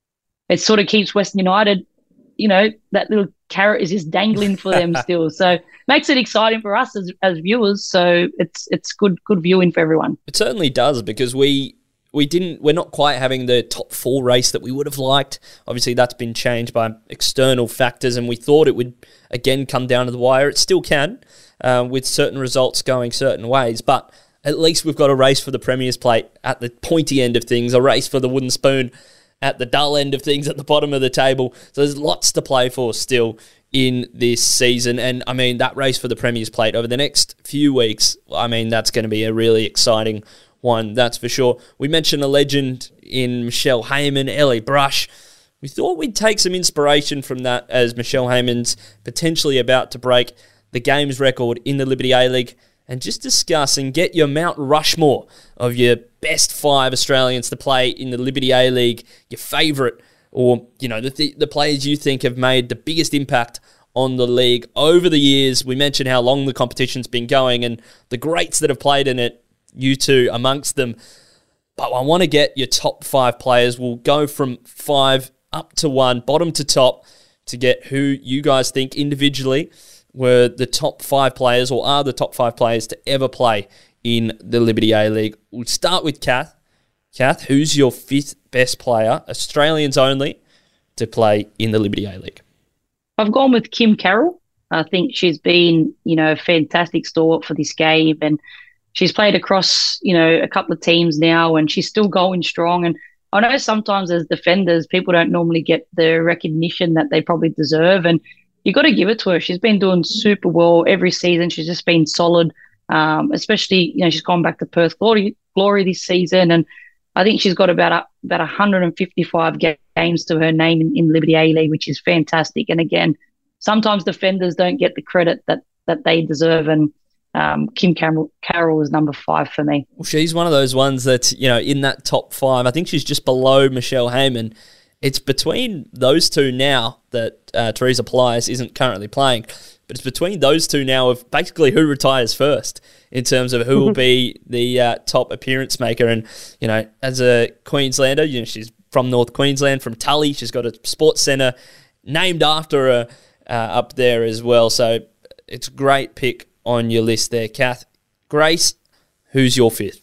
it sort of keeps Western United, you know, that little carrot is just dangling for them still. So makes it exciting for us as, as viewers. So it's it's good good viewing for everyone. It certainly does, because we we didn't we're not quite having the top four race that we would have liked. Obviously, that's been changed by external factors, and we thought it would again come down to the wire. It still can, uh, with certain results going certain ways, but at least we've got a race for the Premier's Plate at the pointy end of things, a race for the wooden spoon at the dull end of things at the bottom of the table. So there's lots to play for still in this season. And, I mean, that race for the Premier's Plate over the next few weeks, I mean, that's going to be a really exciting one, that's for sure. We mentioned a legend in Michelle Heyman, Ellie Brush. We thought we'd take some inspiration from that, as Michelle Heyman's potentially about to break the games record in the Liberty A-League, and just discuss and get your Mount Rushmore of your best five Australians to play in the Liberty A-League, your favourite, or, you know, the th- the players you think have made the biggest impact on the league over the years. We mentioned how long the competition's been going and the greats that have played in it, you two amongst them. But I want to get your top five players. We'll go from five up to one, bottom to top, to get who you guys think individually were the top five players, or are the top five players to ever play in the Liberty A-League. We'll start with Kath. Kath, who's your fifth best player, Australians only, to play in the Liberty A-League? I've gone with Kim Carroll. I think she's been, you know, a fantastic stalwart for this game, and she's played across, you know, a couple of teams now, and she's still going strong. And I know sometimes as defenders, people don't normally get the recognition that they probably deserve, and you got to give it to her. She's been doing super well every season. She's just been solid, um, especially, you know, she's gone back to Perth Glory, Glory this season, and I think she's got about a, about one hundred fifty-five games to her name in, in Liberty A-League, which is fantastic. And again, sometimes defenders don't get the credit that that they deserve, and um, Kim Carroll, Carroll is number five for me. Well, she's one of those ones that, you know, in that top five, I think she's just below Michelle Heyman. It's between those two now that uh, Teresa Polias isn't currently playing, but it's between those two now of basically who retires first in terms of who will be the uh, top appearance maker. And, you know, as a Queenslander, you know, she's from North Queensland, from Tully. She's got a sports centre named after her uh, up there as well. So it's a great pick on your list there, Kath. Grace, who's your fifth?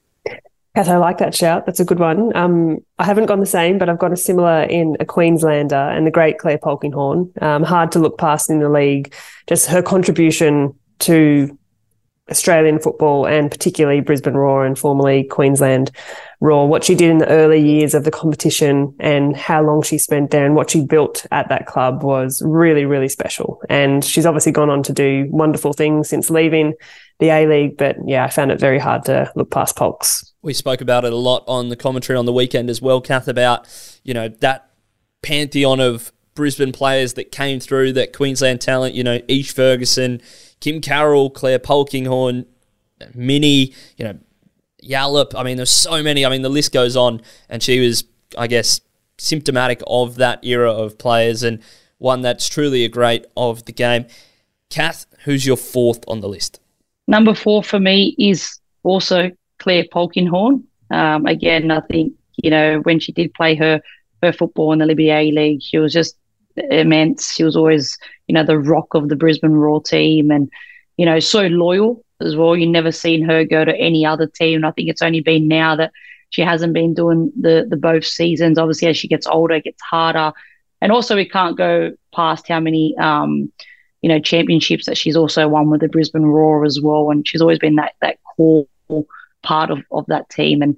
Kath, I like that shout. That's a good one. Um, I haven't gone the same, but I've got a similar in a Queenslander and the great Claire Polkinghorne. Um, hard to look past in the league. Just her contribution to Australian football, and particularly Brisbane Roar and formerly Queensland Roar, what she did in the early years of the competition and how long she spent there and what she built at that club was really, really special. And she's obviously gone on to do wonderful things since leaving the A-League, but yeah, I found it very hard to look past Polks. We spoke about it a lot on the commentary on the weekend as well, Kath, about, you know, that pantheon of Brisbane players that came through, that Queensland talent, you know, Ish Ferguson, Kim Carroll, Claire Polkinghorne, Minnie, you know, Yallop. I mean, there's so many. I mean, the list goes on, and she was, I guess, symptomatic of that era of players, and one that's truly a great of the game. Kath, who's your fourth on the list? Number four for me is also Claire Polkinghorne. Um, again, I think, you know, when she did play her her football in the Liberty A-League, she was just immense. She was always, you know, the rock of the Brisbane Roar team, and, you know, so loyal as well. You've never seen her go to any other team. And I think it's only been now that she hasn't been doing the the both seasons. Obviously, as she gets older, it gets harder. And also, we can't go past how many, um, you know, championships that she's also won with the Brisbane Roar as well. And she's always been that that core part of, of that team. And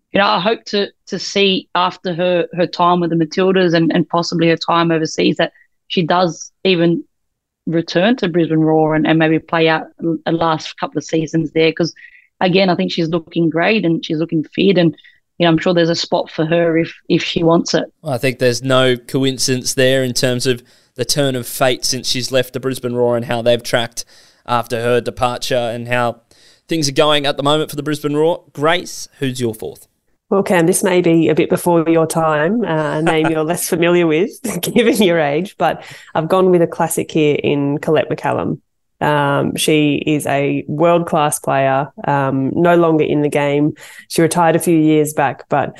you know, I hope to to see after her her time with the Matildas and, and possibly her time overseas that she does even return to Brisbane Roar and, and maybe play out a last couple of seasons there. Because again, I think she's looking great and she's looking fit, and you know, I'm sure there's a spot for her if if she wants it. I think there's no coincidence there in terms of the turn of fate since she's left the Brisbane Roar and how they've tracked after her departure and how things are going at the moment for the Brisbane Roar. Grace, who's your fourth? Well, Cam, this may be a bit before your time, uh, a name you're less familiar with, given your age, but I've gone with a classic here in Colette McCallum. Um, she is a world-class player, um, no longer in the game. She retired a few years back, but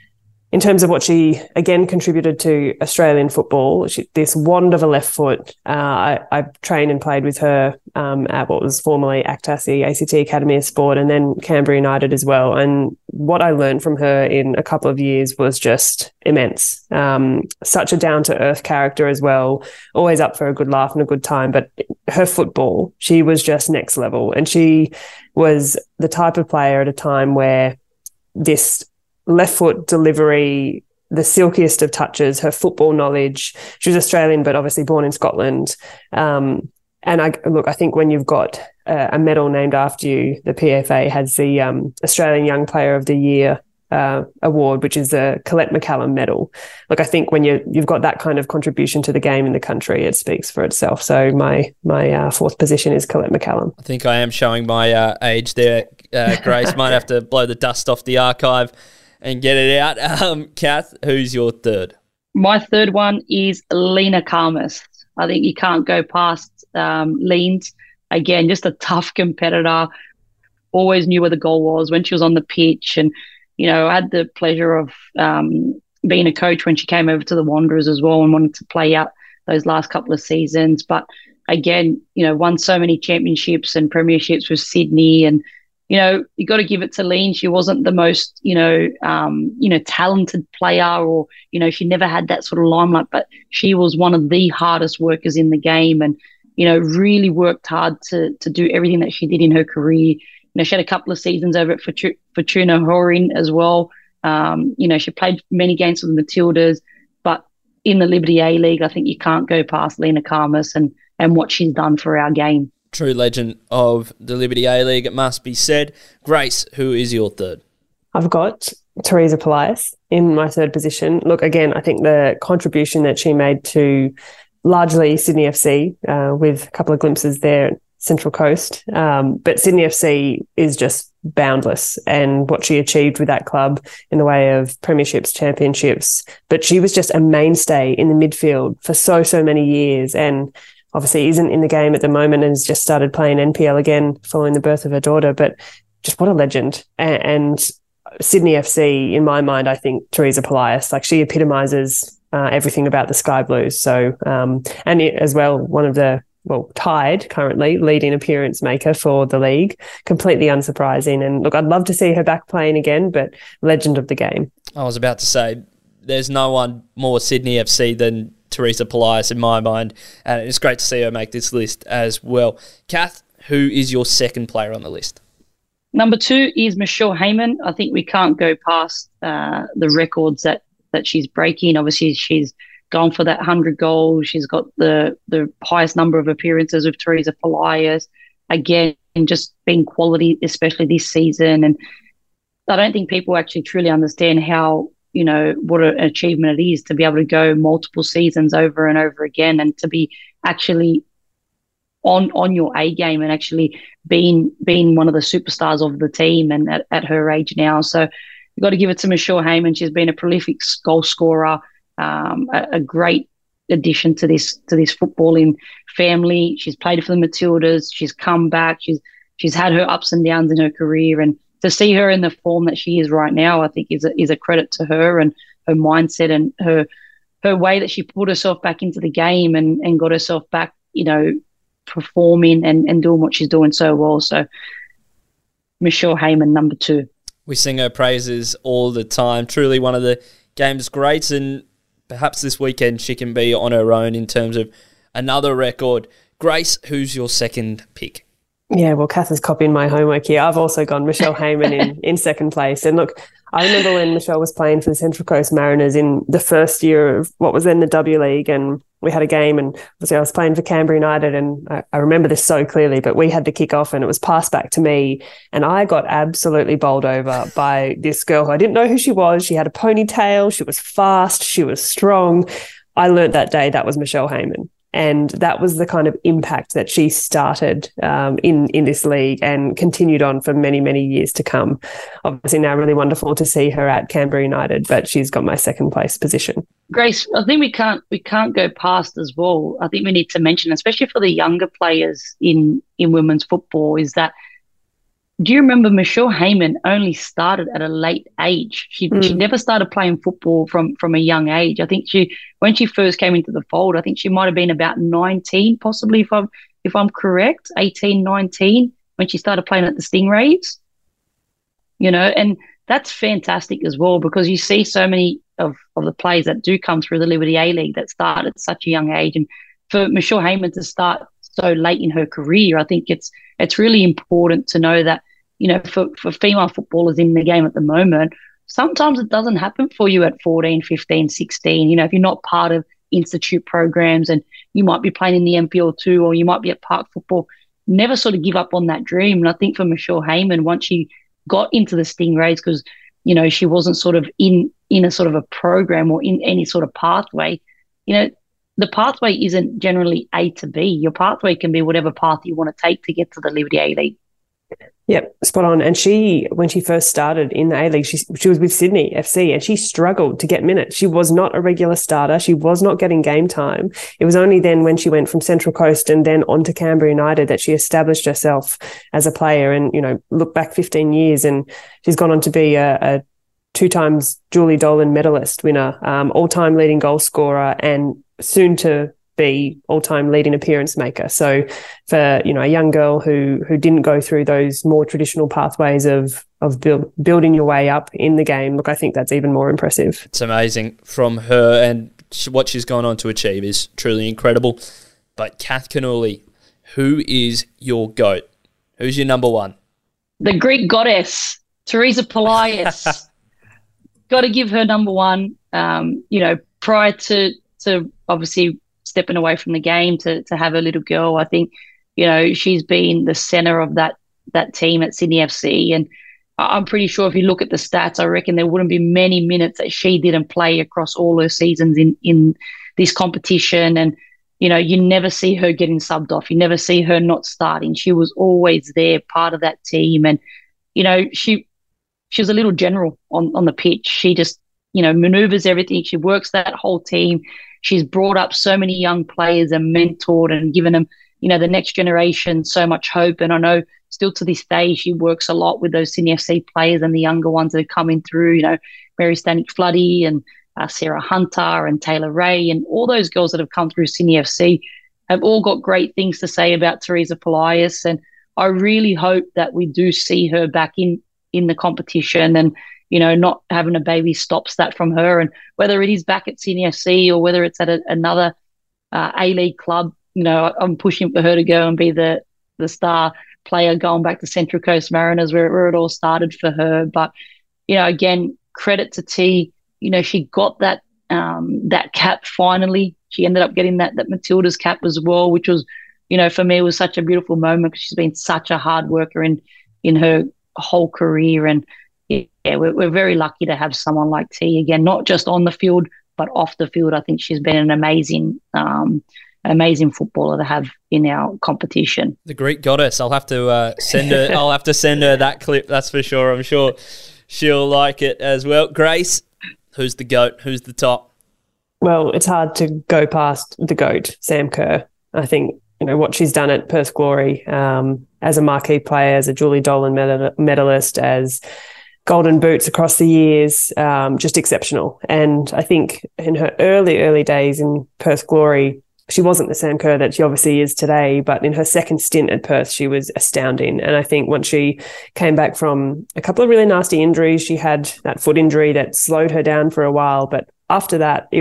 in terms of what she, again, contributed to Australian football, she, this wand of a left foot. Uh, I, I trained and played with her um, at what was formerly ACTAS, the A C T Academy of Sport, and then Canberra United as well. And what I learned from her in a couple of years was just immense. Um, such a down-to-earth character as well, always up for a good laugh and a good time. But her football, she was just next level. And she was the type of player at a time where this left foot delivery, the silkiest of touches, her football knowledge. She was Australian, but obviously born in Scotland. Um, and I look, I think when you've got a, a medal named after you, the P F A has the um, Australian Young Player of the Year uh, award, which is the Colette McCallum medal. Look, I think when you you've got that kind of contribution to the game in the country, it speaks for itself. So my my uh, fourth position is Colette McCallum. I think I am showing my uh, age there. Uh, Grace might have to blow the dust off the archive and get it out. Um, Kath, who's your third? My third one is Lena Karmas. I think you can't go past um, Leans. Again, just a tough competitor. Always knew where the goal was when she was on the pitch. And, you know, I had the pleasure of um, being a coach when she came over to the Wanderers as well and wanted to play out those last couple of seasons. But again, you know, won so many championships and premierships with Sydney, and you know, you got to give it to Lean. She wasn't the most, you know, um, you know, talented player, or, you know, she never had that sort of limelight, but she was one of the hardest workers in the game and, you know, really worked hard to to do everything that she did in her career. You know, she had a couple of seasons over at Fortuna Horin as well. Um, you know, she played many games with the Matildas, but in the Liberty A-League, I think you can't go past Lena Karmas and, and what she's done for our game. True legend of the Liberty A-League, it must be said. Grace, who is your third? I've got Teresa Polias in my third position. Look, again, I think the contribution that she made to largely Sydney F C, uh, with a couple of glimpses there at Central Coast, um, but Sydney F C is just boundless, and what she achieved with that club in the way of premierships, championships. But she was just a mainstay in the midfield for so, so many years, and obviously isn't in the game at the moment and has just started playing N P L again following the birth of her daughter. But just what a legend. And, and Sydney F C, in my mind, I think Teresa Polias, like she epitomises uh, everything about the Sky Blues. So, um, and it, as well, one of the, well, tied currently leading appearance maker for the league. Completely unsurprising. And look, I'd love to see her back playing again, but legend of the game. I was about to say, there's no one more Sydney F C than Teresa Polias in my mind, and it's great to see her make this list as well. Kath, who is your second player on the list? Number two is Michelle Heyman. I think we can't go past uh, the records that, that she's breaking. Obviously, she's gone for that one hundred goals. She's got the, the highest number of appearances with Teresa Polias. Again, just being quality, especially this season. And I don't think people actually truly understand how, you know, what an achievement it is to be able to go multiple seasons over and over again and to be actually on on your A game and actually being being one of the superstars of the team and at, at her age now. So you've got to give it to Michelle Heyman. She's been a prolific goal scorer, um, a, a great addition to this to this footballing family. She's played for the Matildas. She's come back. She's she's had her ups and downs in her career, and to see her in the form that she is right now, I think is a, is a credit to her and her mindset and her her way that she put herself back into the game and, and got herself back, you know, performing and, and doing what she's doing so well. So Michelle Heyman, number two. We sing her praises all the time. Truly one of the game's greats, and perhaps this weekend she can be on her own in terms of another record. Grace, who's your second pick? Yeah, well, Kath is copying my homework here. I've also gone Michelle Heyman in, in second place. And look, I remember when Michelle was playing for the Central Coast Mariners in the first year of what was then the W League, and we had a game, and obviously I was playing for Canberra United, and I, I remember this so clearly, but we had the kick off and it was passed back to me, and I got absolutely bowled over by this girl who I didn't know who she was. She had a ponytail, she was fast, she was strong. I learnt that day that was Michelle Heyman. And that was the kind of impact that she started um, in, in this league and continued on for many, many years to come. Obviously now really wonderful to see her at Canberra United, but she's got my second place position. Grace, I think we can't we can't go past as well. I think we need to mention, especially for the younger players in, in women's football, is that, do you remember Michelle Heyman only started at a late age? She mm. she never started playing football from, from a young age. I think she when she first came into the fold, I think she might have been about nineteen, possibly if I'm if I'm correct, eighteen, nineteen, when she started playing at the Stingrays. You know, and that's fantastic as well, because you see so many of, of the players that do come through the Liberty A-League that start at such a young age. And for Michelle Heyman to start so late in her career, I think it's it's really important to know that, you know, for, for female footballers in the game at the moment, sometimes it doesn't happen for you at fourteen, fifteen, sixteen. You know, if you're not part of institute programs and you might be playing in the M P L two or you might be at park football, never sort of give up on that dream. And I think for Michelle Heyman, once she got into the Stingrays, because, you know, she wasn't sort of in, in a sort of a program or in any sort of pathway, you know, the pathway isn't generally A to B. Your pathway can be whatever path you want to take to get to the Liberty A-League. Yep, spot on. And she, when she first started in the A-League, she, she was with Sydney F C and she struggled to get minutes. She was not a regular starter. She was not getting game time. It was only then when she went from Central Coast and then on to Canberra United that she established herself as a player. And, you know, look back fifteen years and she's gone on to be a, a two times Julie Dolan medalist winner, um, all-time leading goal scorer, and soon to be all-time leading appearance maker. So for, you know, a young girl who who didn't go through those more traditional pathways of of build, building your way up in the game, look, I think that's even more impressive. It's amazing from her, and what she's gone on to achieve is truly incredible. But Kath Kinnouly, who is your GOAT? Who's your number one? The Greek goddess, Teresa Polias. Got to give her number one. Um, you know, prior to to obviously stepping away from the game to to have a little girl, I think, you know, she's been the center of that that team at Sydney F C. And I'm pretty sure if you look at the stats, I reckon there wouldn't be many minutes that she didn't play across all her seasons in, in this competition. And, you know, you never see her getting subbed off. You never see her not starting. She was always there, part of that team. And, you know, she she was a little general on, on the pitch. She just, you know, maneuvers everything. She works that whole team. She's brought up so many young players and mentored and given them, you know, the next generation so much hope. And I know still to this day, she works a lot with those Sydney F C players and the younger ones that are coming through, you know, Mary Stanek-Floody and uh, Sarah Hunter and Taylor Ray, and all those girls that have come through Sydney F C have all got great things to say about Teresa Polias. And I really hope that we do see her back in, in the competition, and, you know, not having a baby stops that from her. And whether it is back at Sydney F C or whether it's at a, another uh, A-League club, you know, I'm pushing for her to go and be the, the star player going back to Central Coast Mariners where, where it all started for her. But, you know, again, credit to T. You know, she got that um, that cap finally. She ended up getting that that Matilda's cap as well, which was, you know, for me, was such a beautiful moment because she's been such a hard worker in, in her whole career. And, yeah, we're, we're very lucky to have someone like T again, not just on the field, but off the field. I think she's been an amazing, um, amazing footballer to have in our competition. The Greek goddess. I'll have to uh, send her. I'll have to send her that clip. That's for sure. I'm sure she'll like it as well. Grace, who's the GOAT? Who's the top? Well, it's hard to go past the GOAT, Sam Kerr. I think, you know, what she's done at Perth Glory um, as a marquee player, as a Julie Dolan medal- medalist, as golden boots across the years, um, just exceptional. And I think in her early, early days in Perth Glory, she wasn't the Sam Kerr that she obviously is today, but in her second stint at Perth, she was astounding. And I think once she came back from a couple of really nasty injuries, she had that foot injury that slowed her down for a while. But after that, it was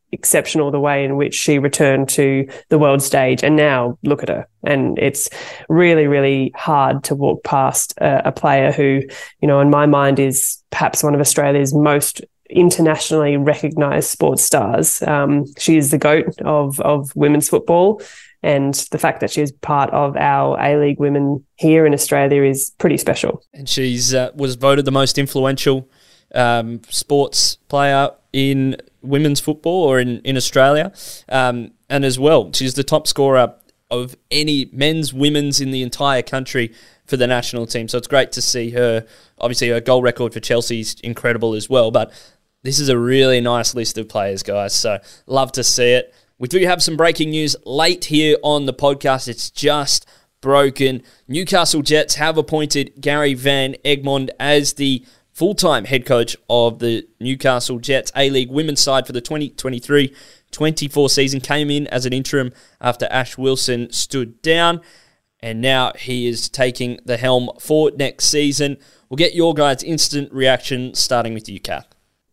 exceptional the way in which she returned to the world stage, and now look at her. And it's really, really hard to walk past a, a player who, you know, in my mind is perhaps one of Australia's most internationally recognised sports stars. Um, she is the GOAT of, of women's football, and the fact that she is part of our A-League women here in Australia is pretty special. And she's uh, was voted the most influential um, sports player in women's football or in, in Australia. Um, and as well, she's the top scorer of any men's, women's in the entire country for the national team. So it's great to see her. Obviously, her goal record for Chelsea is incredible as well. But this is a really nice list of players, guys. So love to see it. We do have some breaking news late here on the podcast. It's just broken. Newcastle Jets have appointed Gary Van Egmond as the full-time head coach of the Newcastle Jets A-League women's side for the twenty twenty-three twenty-four season. Came in as an interim after Ash Wilson stood down, and now he is taking the helm for next season. We'll get your guys' instant reaction, starting with you, Kath.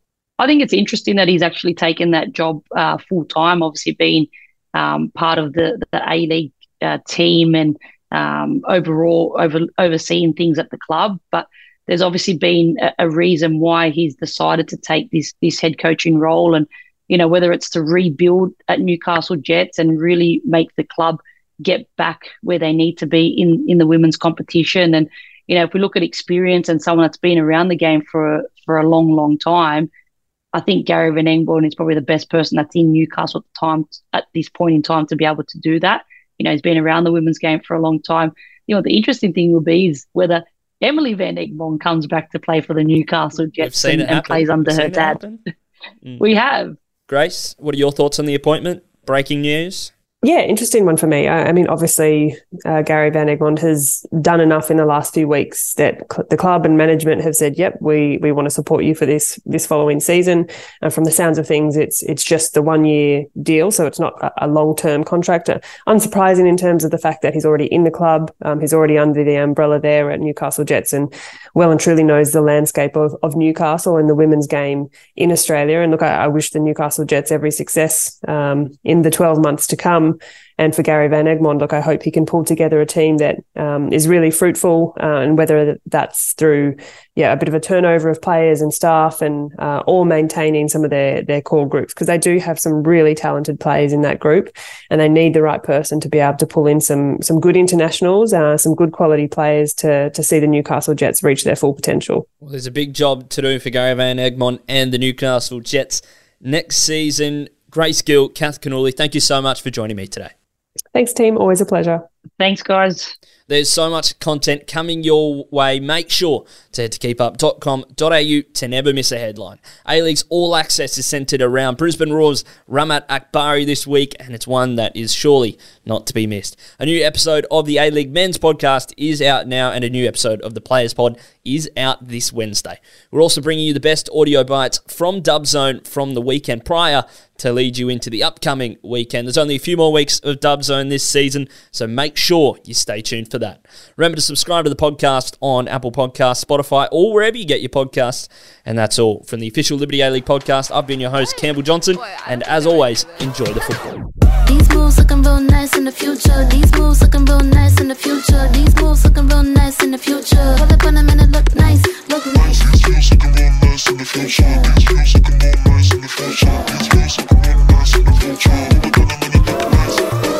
I think it's interesting that he's actually taken that job uh, full-time, obviously being um, part of the, the A-League uh, team and um, overall over, overseeing things at the club. But there's obviously been a, a reason why he's decided to take this this head coaching role, and you know, whether it's to rebuild at Newcastle Jets and really make the club get back where they need to be in, in the women's competition. And you know, if we look at experience and someone that's been around the game for for a long, long time, I think Gary Van Egmond is probably the best person that's in Newcastle at the time, at this point in time, to be able to do that. You know, he's been around the women's game for a long time. You know, the interesting thing will be is whether Emily Van Egmond comes back to play for the Newcastle Jets and, and plays under We've her dad. Mm. We have. Grace, what are your thoughts on the appointment? Breaking news? Yeah, interesting one for me. I, I mean, obviously, uh, Gary Van Egmond has done enough in the last few weeks that cl- the club and management have said, "Yep, we we want to support you for this this following season." And from the sounds of things, it's it's just the one year deal, so it's not a, a long term contract. Uh, unsurprising in terms of the fact that he's already in the club, um, he's already under the umbrella there at Newcastle Jets, and well and truly knows the landscape of of Newcastle and the women's game in Australia. And look, I, I wish the Newcastle Jets every success um, in the twelve months to come. And for Gary Van Egmond, look, I hope he can pull together a team that um, is really fruitful, uh, and whether that's through, yeah, a bit of a turnover of players and staff, and uh, or maintaining some of their their core groups, because they do have some really talented players in that group, and they need the right person to be able to pull in some some good internationals, uh, some good quality players to to see the Newcastle Jets reach their full potential. Well, there's a big job to do for Gary Van Egmond and the Newcastle Jets next season. Grace Gill, Kath Cannuli, thank you so much for joining me today. Thanks, team. Always a pleasure. Thanks, guys. There's so much content coming your way. Make sure to head to keep up dot com dot a u to never miss a headline. A-League's All Access is centred around Brisbane Roar's Ramat Akbari this week, and it's one that is surely not to be missed. A new episode of the A-League Men's Podcast is out now, and a new episode of the Players Pod is out this Wednesday. We're also bringing you the best audio bites from Dub Zone from the weekend prior to lead you into the upcoming weekend. There's only a few more weeks of Dub Zone this season, so make sure you stay tuned for that. Remember to subscribe to the podcast on Apple Podcasts, Spotify, or wherever you get your podcasts. And that's all from the official Liberty A-League podcast. I've been your host, Campbell Johnson, and as always, enjoy the football. These moves looking real nice in the future. These moves looking real nice in the future. These moves looking real nice in the future. Pull up on them and it look nice, look nice. These moves looking real nice in the future. These moves looking real nice in the future. These moves looking real nice in the future. Pull up on them and it look nice,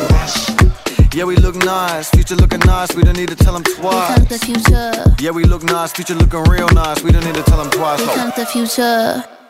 nice. Yeah, we look nice. Future looking nice. We don't need to tell them twice. We come the future. Yeah, we look nice. Future looking real nice. We don't need to tell them twice. We come the future.